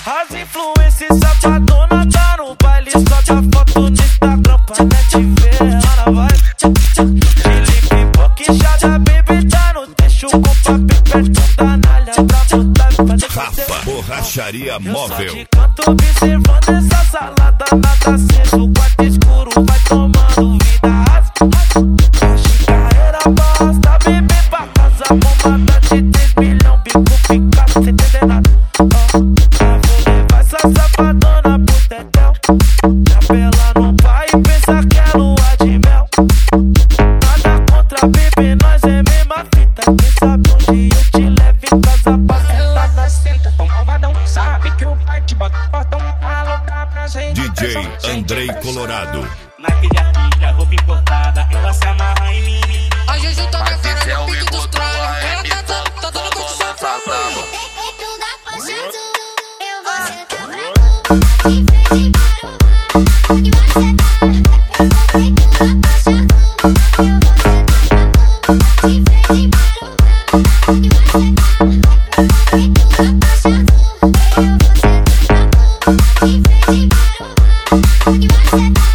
As influências safadona tá no baile, sobe a foto no Instagram pra net ver. Ela vai de pipoca e chada, baby, tá no deixo com papel perto da nalha pra botar e fazer Rafa, borracharia móvel. Eu só de canto observando essa salada, nada aceso, quarto escuro, vai tomando vida. Hoje carreira basta, bebê pra casa, bombada de 3 milhões, bico picado, sem entender nada. Vou levar essa safadona pro tetel, chapela no pai e pensa que é lua de mel. Nada contra, bebê, nós é mesma fita, quem sabe onde eu te levo em casa pra sentar na cinta. Tão malvadão, sabe que o pai te bota portão, alocar pra gente. DJ Andrei Colorado. Maquilha, pilha, roupa importada, ela se amarra em mim. A Juju tá na cara no pique dos tralhos. Ela tá dando condição pra mim. Tu dá puxado, eu vou sentar pra tu. E frente para o e você tá. Tu dá puxado, eu vou sentar pra tu. E frente para o e você tá. Tu dá puxado, eu vou sentar pra tu. E frente para o e você tá.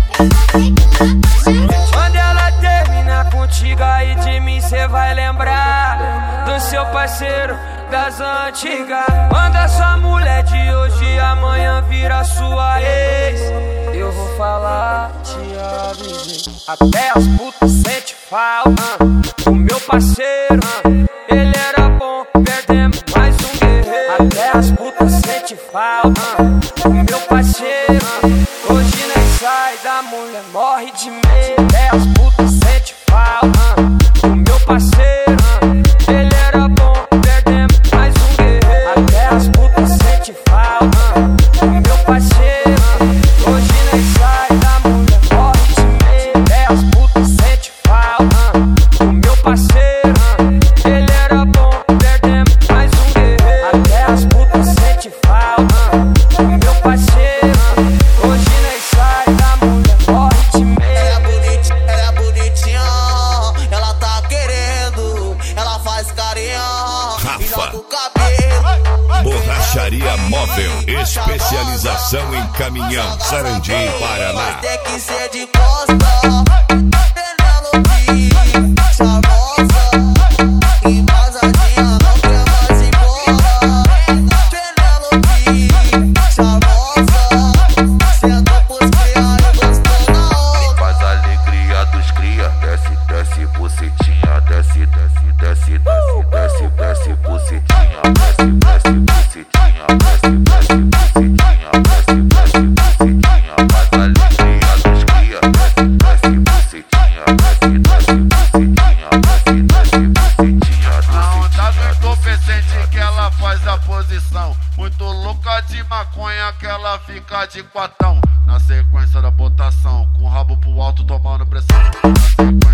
Quando ela termina contigo aí de mim, cê vai lembrar do seu parceiro das antigas. Quando a sua mulher de hoje amanhã vira sua ex, eu vou falar, te avisei. Até as putas sente falta do meu parceiro, ele era bom, perdemos mais um guerreiro. Até as putas sente falta do meu parceiro, hoje nem sai da mulher, morre de medo. Até as putas sente falta do meu parceiro, ele era bom, perdemos mais um guerreiro. Até as putas sente falta do meu parceiro, hoje nem sai da mulher, morre de medo. Até as putas sente falta do meu parceiro, ele era bom, perdemos mais um guerreiro. Até as putas sente falta do meu parceiro, hoje nem sai da mulher, morre de medo. Ela é bonitinha, ela tá querendo, ela faz carinho e joga o cabelo. Borracharia móvel. Especialização em caminhão. Sarandi, Paraná. Mas tem que ser de costa. Penelope, charmosa e vazadinha, não quer mais ir embora. Penelope, charmosa, senta pros cria e gostou na hora. Faz a alegria dos cria, desce, desce, bucetinha, desce, desce, desce, desce, desce, desce, bucetinha, desce, desce, bucetinha, desce, desce, bucetinha, desce, desce, bucetinha. Faz a alegria dos cria, desce, desce, bucetinha, desce, desce, bucetinha, desce, desce, bucetinha. A onda do entorpecente que ela faz a posição, muito louca de maconha que ela fica de quatão. Na sequência da botação, com o rabo pro alto tomando pressão.